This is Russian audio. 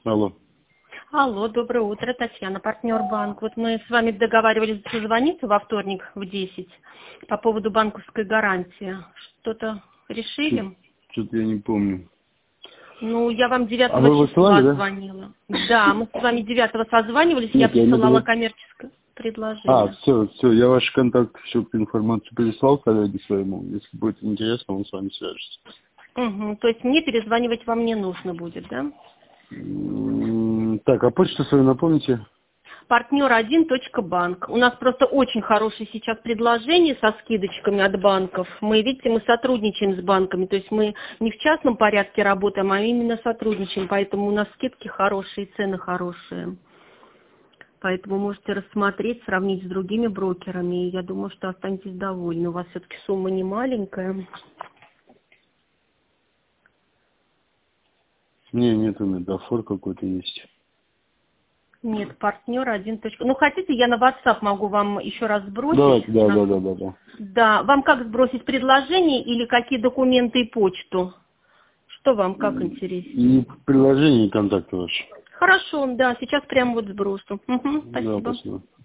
Алло. Алло, доброе утро, Татьяна, партнер банк. Вот мы с вами договаривались созвониться во вторник в 10 по поводу банковской гарантии. Что-то решили? Что-то я не помню. Ну, я вам 9 А вы числа высылали, да? звонила. Да, мы с вами 9 созванивались, я Нет, я имею в присылала виду... коммерческое предложение. все, я ваш контакт, всю информацию переслал коллеге своему. Если будет интересно, он с вами свяжется. Угу, то есть мне перезванивать вам не нужно будет, да? Так, а почту свою напомните? Партнер1.банк. У нас просто очень хорошие сейчас предложения со скидочками от банков. Мы, видите, мы сотрудничаем с банками, то есть мы не в частном порядке работаем, а именно сотрудничаем, поэтому у нас скидки хорошие, цены хорошие. Поэтому можете рассмотреть, сравнить с другими брокерами, и я думаю, что останетесь довольны. У вас все-таки сумма не маленькая. Нет, медофор какой-то есть. Нет, партнер 1. Ну, хотите, я на WhatsApp могу вам еще раз сбросить? Давайте, да. Да, вам как сбросить предложение или какие документы и почту? Что вам как интереснее? И приложение, и контакты ваши. Хорошо, да, сейчас прямо вот сброшу. Угу, Да, спасибо. спасибо.